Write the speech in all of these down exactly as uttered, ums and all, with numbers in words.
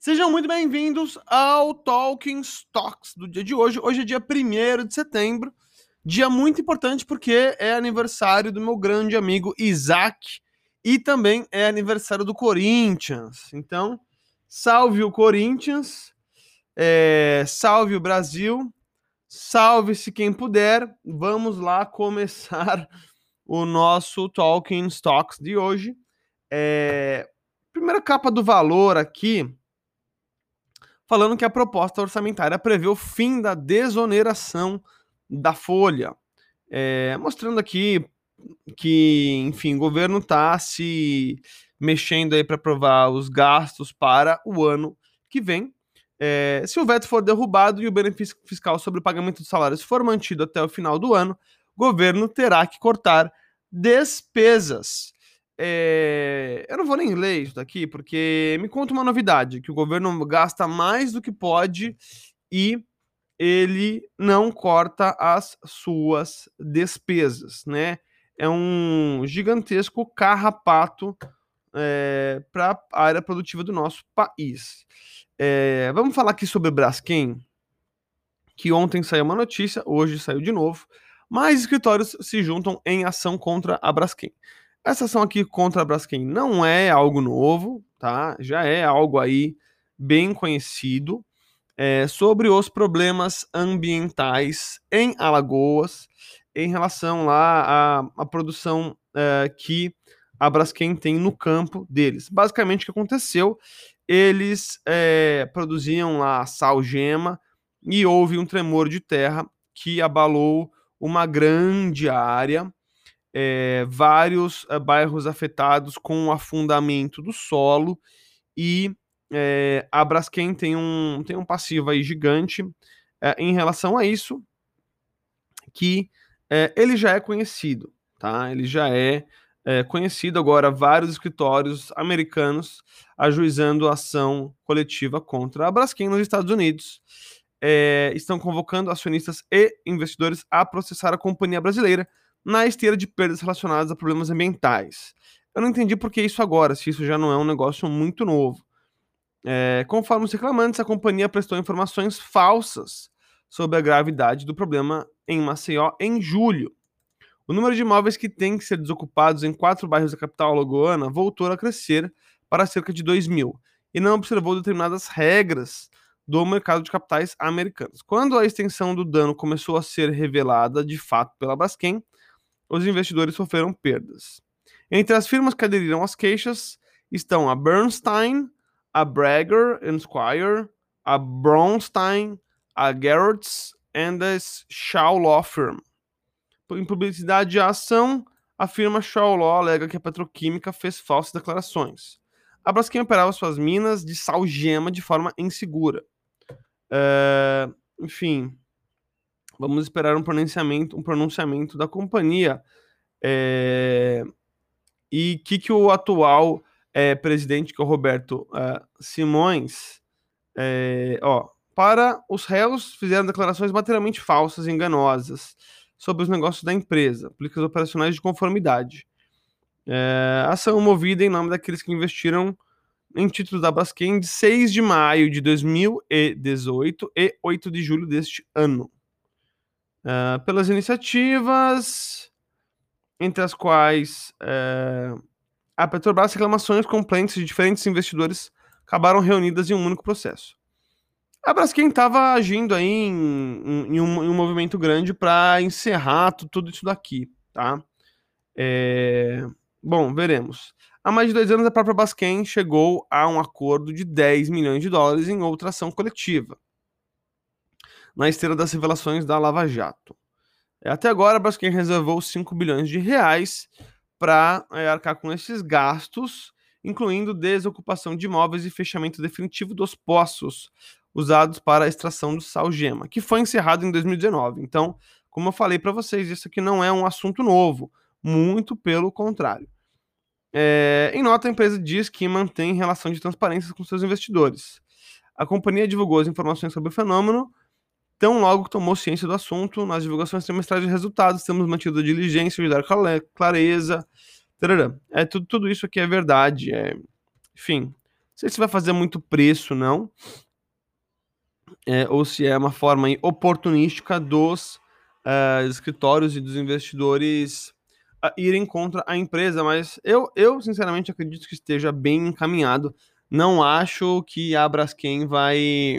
Sejam muito bem-vindos ao Talking Stocks do dia de hoje. Hoje é dia primeiro de setembro, dia muito importante porque é aniversário do meu grande amigo Isaac e também é aniversário do Corinthians. Então, salve o Corinthians, é, salve o Brasil, salve-se quem puder. Vamos lá começar o nosso Talking Stocks de hoje. É, primeira capa do Valor aqui, falando que a proposta orçamentária prevê o fim da desoneração da folha, é, mostrando aqui que, enfim, o governo está se mexendo aí para aprovar os gastos para o ano que vem. É, se o veto for derrubado e o benefício fiscal sobre o pagamento dos salários for mantido até o final do ano, o governo terá que cortar despesas. É, eu não vou nem ler isso daqui, porque me conta uma novidade, que o governo gasta mais do que pode e ele não corta as suas despesas, né? É um gigantesco carrapato é, para a área produtiva do nosso país. É, vamos falar aqui sobre Braskem, que ontem saiu uma notícia, hoje saiu de novo. Mais escritórios se juntam em ação contra a Braskem. Essa ação aqui contra a Braskem não é algo novo, tá? Já é algo aí bem conhecido. É, sobre os problemas ambientais em Alagoas, em relação lá à, à produção é, que a Braskem tem no campo deles. Basicamente, o que aconteceu? Eles é, produziam lá salgema e houve um tremor de terra que abalou uma grande área, é, vários é, bairros afetados com o afundamento do solo e é, a Braskem tem um, tem um passivo aí gigante é, em relação a isso, que é, ele já é conhecido, tá? Ele já é, é conhecido agora, vários escritórios americanos ajuizando ação coletiva contra a Braskem nos Estados Unidos. É, estão convocando acionistas e investidores a processar a companhia brasileira na esteira de perdas relacionadas a problemas ambientais. Eu não entendi por que isso agora, se isso já não é um negócio muito novo. É, conforme os reclamantes, a companhia prestou informações falsas sobre a gravidade do problema em Maceió em julho. O número de imóveis que têm que ser desocupados em quatro bairros da capital alagoana voltou a crescer para cerca de dois mil e não observou determinadas regras do mercado de capitais americanos. Quando a extensão do dano começou a ser revelada de fato pela Braskem, os investidores sofreram perdas. Entre as firmas que aderiram às queixas estão a Bernstein, a Brager and Squire, a Braunstein, a Gerrits e a Shaw Law Firm. Em publicidade de ação, a firma Shaw Law alega que a petroquímica fez falsas declarações. A Braskem operava suas minas de salgema de forma insegura. É, enfim, vamos esperar um pronunciamento, um pronunciamento da companhia. É, e o que, que o atual é, presidente, que é o Roberto uh, Simões, é, ó, para os réus fizeram declarações materialmente falsas e enganosas sobre os negócios da empresa, políticas operacionais de conformidade. É, ação movida em nome daqueles que investiram em títulos da Braskem de seis de maio de dois mil e dezoito e oito de julho deste ano. É, pelas iniciativas, entre as quais é, a Petrobras, reclamações, complaints de diferentes investidores acabaram reunidas em um único processo. A Braskem estava agindo aí em, em, um, em, um, movimento grande para encerrar tudo isso daqui, tá? É... Bom, veremos. Há mais de dois anos, a própria Braskem chegou a um acordo de dez milhões de dólares em outra ação coletiva, na esteira das revelações da Lava Jato. Até agora, a Braskem reservou cinco bilhões de reais para é, arcar com esses gastos, incluindo desocupação de imóveis e fechamento definitivo dos poços usados para a extração do salgema, que foi encerrado em dois mil e dezenove. Então, como eu falei para vocês, isso aqui não é um assunto novo, muito pelo contrário. É, em nota, a empresa diz que mantém relação de transparência com seus investidores. A companhia divulgou as informações sobre o fenômeno tão logo tomou ciência do assunto. Nas divulgações trimestrais de resultados, temos mantido a diligência de dar clareza. Tarará. É, tudo, tudo isso aqui é verdade. É... Enfim, sei se vai fazer muito preço, não. É, ou se é uma forma aí oportunística dos uh, escritórios e dos investidores uh, irem contra a empresa, mas eu, eu sinceramente acredito que esteja bem encaminhado. Não acho que a Braskem vai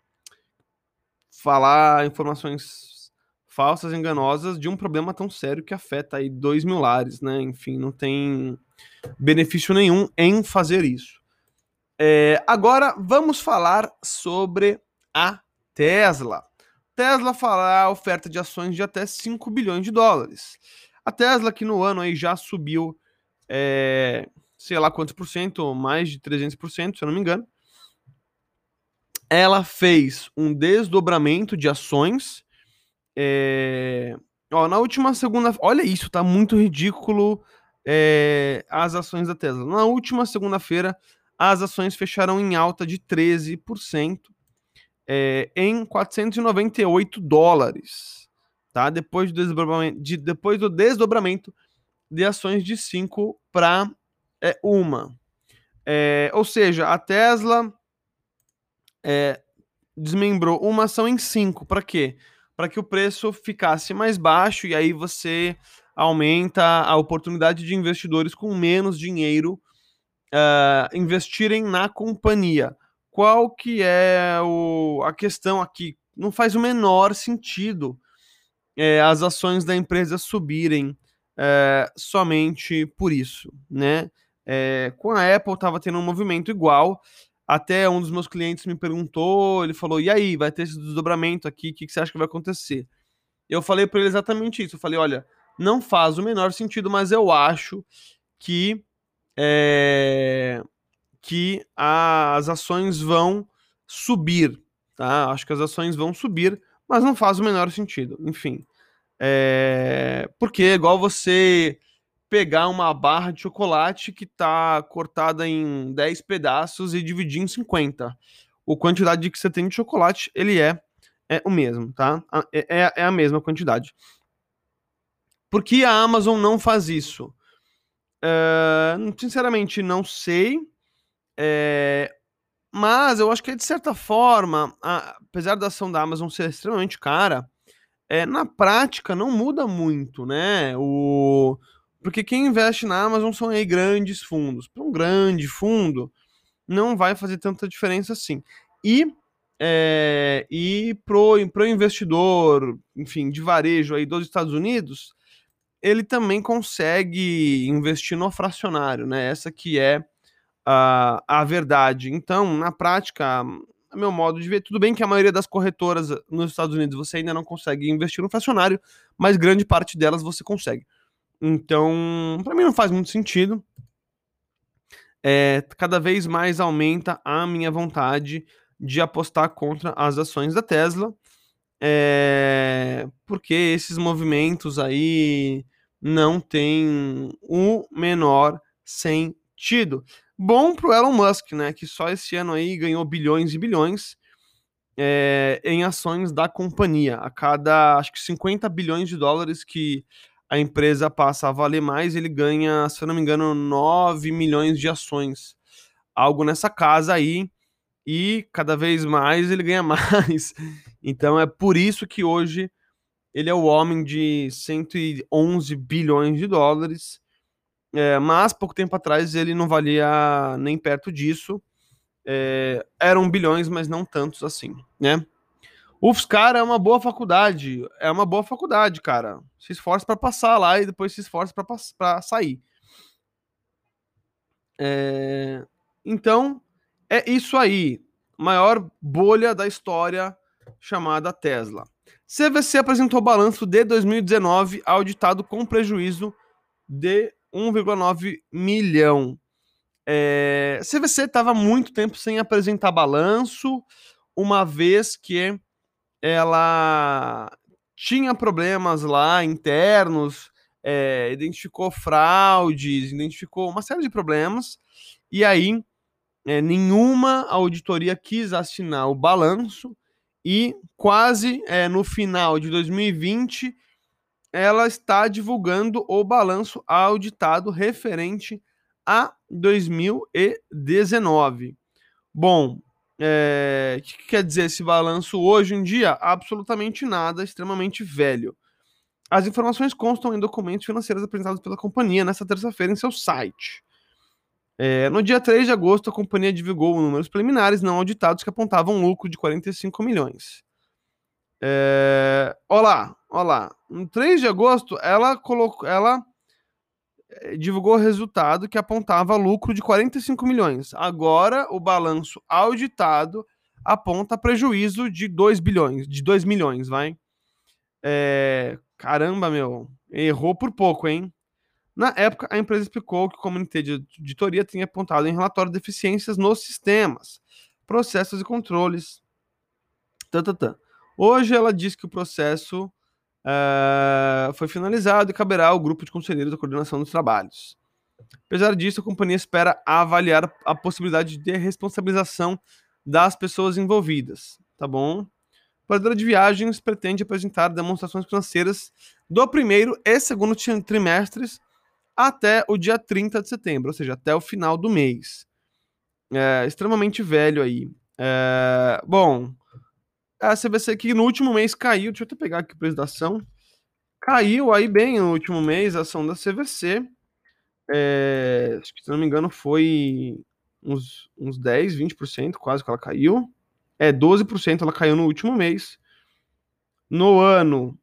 falar informações falsas, enganosas de um problema tão sério que afeta aí dois mil lares, né? Enfim, não tem benefício nenhum em fazer isso. É, agora vamos falar sobre a Tesla. Tesla fará oferta de ações de até cinco bilhões de dólares. A Tesla, que no ano aí já subiu, é, sei lá quantos por cento, mais de trezentos por cento, se eu não me engano, ela fez um desdobramento de ações. É, ó, na última segunda, olha isso, tá muito ridículo, é, as ações da Tesla. Na última segunda-feira, as ações fecharam em alta de treze por cento, é, em quatrocentos e noventa e oito dólares, tá? Depois do desdobramento de, depois do desdobramento de ações de cinco para é, uma. É, ou seja, a Tesla é, desmembrou uma ação em cinco. Para quê? Para que o preço ficasse mais baixo e aí você aumenta a oportunidade de investidores com menos dinheiro uh, investirem na companhia. Qual que é o, a questão aqui? Não faz o menor sentido é, as ações da empresa subirem é, somente por isso, né? É, com a Apple estava tendo um movimento igual. Até um dos meus clientes me perguntou, ele falou: e aí, vai ter esse desdobramento aqui, o que, que você acha que vai acontecer? Eu falei para ele exatamente isso. Eu falei: olha, não faz o menor sentido, mas eu acho que é, que as ações vão subir, tá? Acho que as ações vão subir, mas não faz o menor sentido. Enfim, é... porque é igual você pegar uma barra de chocolate que está cortada em dez pedaços e dividir em cinquenta. A quantidade que você tem de chocolate, ele é, é o mesmo, tá? É, é, é a mesma quantidade. Por que a Amazon não faz isso? É, sinceramente, não sei. É, mas eu acho que, de certa forma, a, apesar da ação da Amazon ser extremamente cara, é, na prática não muda muito, né? O... Porque quem investe na Amazon são aí grandes fundos. Para um grande fundo, não vai fazer tanta diferença assim. E, é, e pro, pro investidor, enfim, de varejo aí dos Estados Unidos, ele também consegue investir no fracionário, né? Essa que é a, a verdade. Então, na prática, a meu modo de ver, tudo bem que a maioria das corretoras nos Estados Unidos você ainda não consegue investir no fracionário, mas grande parte delas você consegue. Então, para mim não faz muito sentido. É, cada vez mais aumenta a minha vontade de apostar contra as ações da Tesla, é, porque esses movimentos aí não têm o menor sentido. Bom pro Elon Musk, né, que só esse ano aí ganhou bilhões e bilhões é, em ações da companhia. A cada, acho que cinquenta bilhões de dólares que a empresa passa a valer mais, ele ganha, se eu não me engano, nove milhões de ações. Algo nessa casa aí, e cada vez mais ele ganha mais. Então é por isso que hoje ele é o homem de cento e onze bilhões de dólares, é, mas pouco tempo atrás ele não valia nem perto disso. É, eram bilhões, mas não tantos assim, né? U F S, cara, é uma boa faculdade. É uma boa faculdade, cara. Se esforça para passar lá e depois se esforça para sair. É, então, é isso aí. Maior bolha da história chamada Tesla. C V C apresentou balanço de dois mil e dezenove auditado com prejuízo de um vírgula nove milhão. É, C V C estava muito tempo sem apresentar balanço, uma vez que ela tinha problemas lá internos, é, identificou fraudes, identificou uma série de problemas, e aí é, nenhuma auditoria quis assinar o balanço, e quase é, no final de dois mil e vinte ela está divulgando o balanço auditado referente a dois mil e dezenove. Bom, é, o que quer dizer esse balanço hoje em dia? Absolutamente nada, extremamente velho. As informações constam em documentos financeiros apresentados pela companhia nesta terça-feira em seu site. É, no dia três de agosto, a companhia divulgou números preliminares não auditados que apontavam um lucro de quarenta e cinco milhões. É, olá, olá. No três de agosto, ela colocou, ela eh, divulgou o resultado que apontava lucro de quarenta e cinco milhões. Agora, o balanço auditado aponta prejuízo de dois bilhões, de dois milhões, vai. É, caramba, meu, errou por pouco, hein? Na época, a empresa explicou que o comitê de auditoria tinha apontado em relatório deficiências nos sistemas, processos e controles. Tã, tã, tã. Hoje, ela diz que o processo uh, foi finalizado e caberá ao grupo de conselheiros da coordenação dos trabalhos. Apesar disso, a companhia espera avaliar a possibilidade de responsabilização das pessoas envolvidas, tá bom? A operadora de viagens pretende apresentar demonstrações financeiras do primeiro e segundo trimestres até o dia trinta de setembro, ou seja, até o final do mês. É extremamente velho aí. É, bom, a C V C aqui no último mês caiu, deixa eu até pegar aqui o preço da ação. Caiu aí bem no último mês a ação da C V C. É, acho que, se não me engano, foi uns, uns dez, vinte por cento quase que ela caiu. É, doze por cento ela caiu no último mês. No ano,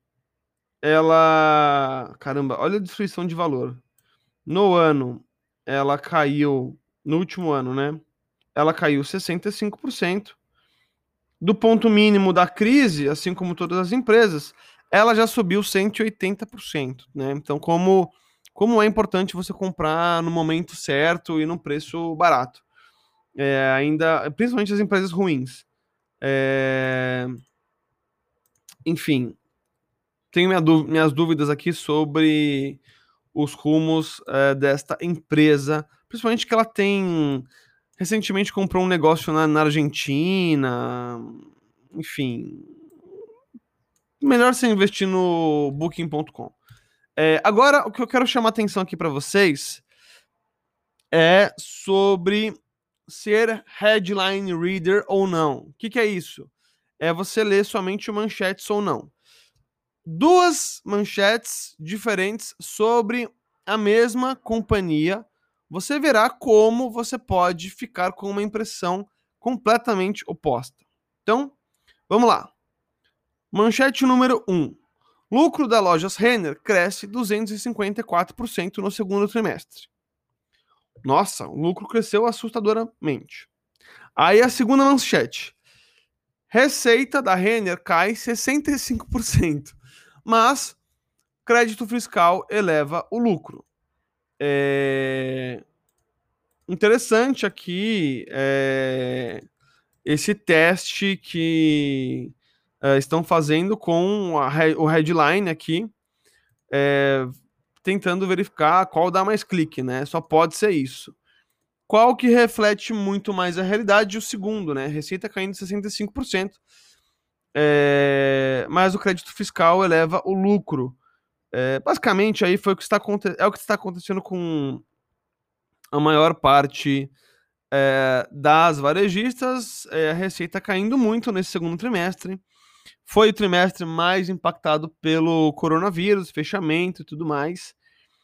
ela. Caramba, olha a destruição de valor. No ano, ela caiu. No último ano, né? Ela caiu sessenta e cinco por cento. Do ponto mínimo da crise, assim como todas as empresas, ela já subiu cento e oitenta por cento, né? Então, como, como é importante você comprar no momento certo e num preço barato. É, ainda, principalmente as empresas ruins. É, enfim, tenho minha dú- minhas dúvidas aqui sobre os rumos é, desta empresa, principalmente que ela tem recentemente comprou um negócio na, na Argentina, enfim, melhor você investir no booking ponto com. É, agora, o que eu quero chamar atenção aqui para vocês é sobre ser headline reader ou não. O que, que é isso? É você ler somente manchetes ou não. Duas manchetes diferentes sobre a mesma companhia, você verá como você pode ficar com uma impressão completamente oposta. Então, vamos lá. Manchete número um. Lucro da Lojas Renner cresce duzentos e cinquenta e quatro por cento no segundo trimestre. Nossa, o lucro cresceu assustadoramente. Aí a segunda manchete. Receita da Renner cai sessenta e cinco por cento, mas crédito fiscal eleva o lucro. É interessante aqui é esse teste que é, estão fazendo com a, o headline aqui, é, tentando verificar qual dá mais clique, né? Só pode ser isso. Qual que reflete muito mais a realidade? O segundo, né? Receita caindo sessenta e cinco por cento, é, mas o crédito fiscal eleva o lucro. É, basicamente, aí foi o que está, é o que está acontecendo com a maior parte é, das varejistas, é, a receita caindo muito nesse segundo trimestre. Foi o trimestre mais impactado pelo coronavírus, fechamento e tudo mais.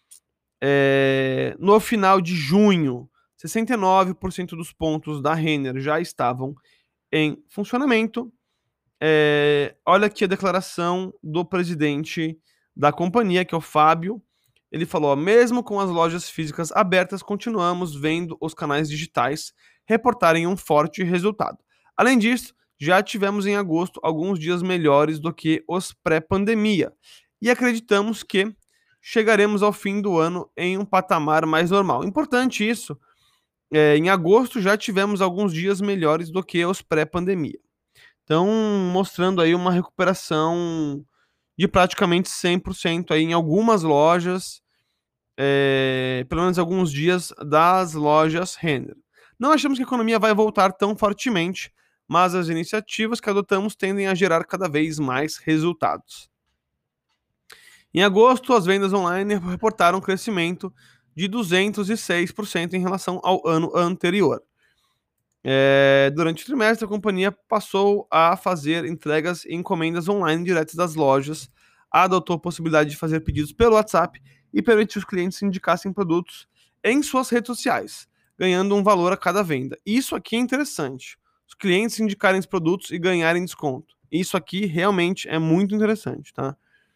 É, no final de junho, sessenta e nove por cento dos pontos da Renner já estavam em funcionamento. É, olha aqui a declaração do presidente da companhia, que é o Fábio. Ele falou: mesmo com as lojas físicas abertas, continuamos vendo os canais digitais reportarem um forte resultado. Além disso, já tivemos em agosto alguns dias melhores do que os pré-pandemia e acreditamos que chegaremos ao fim do ano em um patamar mais normal. Importante isso, é, em agosto já tivemos alguns dias melhores do que os pré-pandemia. Então, mostrando aí uma recuperação de praticamente cem por cento aí em algumas lojas, é, pelo menos alguns dias das lojas Renner. Não achamos que a economia vai voltar tão fortemente, mas as iniciativas que adotamos tendem a gerar cada vez mais resultados. Em agosto, as vendas online reportaram um crescimento de duzentos e seis por cento em relação ao ano anterior. É, durante o trimestre, a companhia passou a fazer entregas e encomendas online diretas das lojas, adotou a possibilidade de fazer pedidos pelo WhatsApp e permitiu os clientes indicassem produtos em suas redes sociais, ganhando um valor a cada venda. Isso aqui é interessante. Os clientes indicarem os produtos e ganharem desconto. Isso aqui realmente é muito interessante, tá?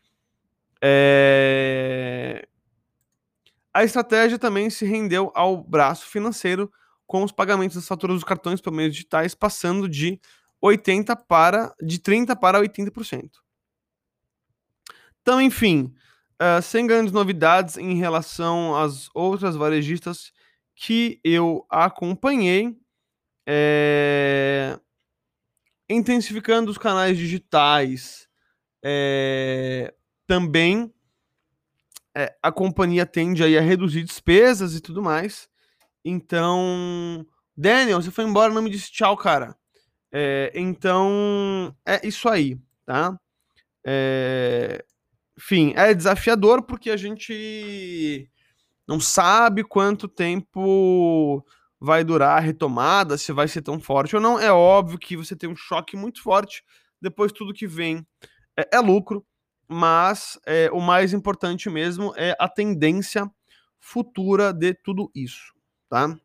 É... A estratégia também se rendeu ao braço financeiro, com os pagamentos das faturas dos cartões por meios digitais passando de oitenta para de trinta para oitenta por cento. Então, enfim, uh, sem grandes novidades em relação às outras varejistas que eu acompanhei, é... intensificando os canais digitais, é... também é, a companhia tende aí a reduzir despesas e tudo mais. Então, Daniel, você foi embora, não me disse tchau, cara. É, então, é isso aí, tá? É, enfim, é desafiador porque a gente não sabe quanto tempo vai durar a retomada, se vai ser tão forte ou não. É óbvio que você tem um choque muito forte, depois tudo que vem é, é lucro, mas é, o mais importante mesmo é a tendência futura de tudo isso, tá?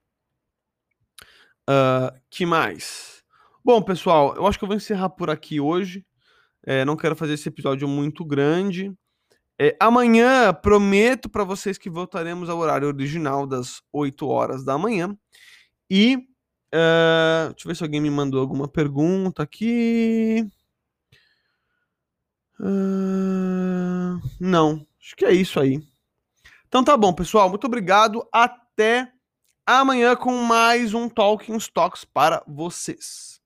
Uh, que mais? Bom, pessoal, eu acho que eu vou encerrar por aqui hoje. É, não quero fazer esse episódio muito grande. É, amanhã prometo para vocês que voltaremos ao horário original das oito horas da manhã. E uh, deixa eu ver se alguém me mandou alguma pergunta aqui. Uh, não, acho que é isso aí. Então tá bom, pessoal. Muito obrigado. Até amanhã com mais um Talking Stocks para vocês.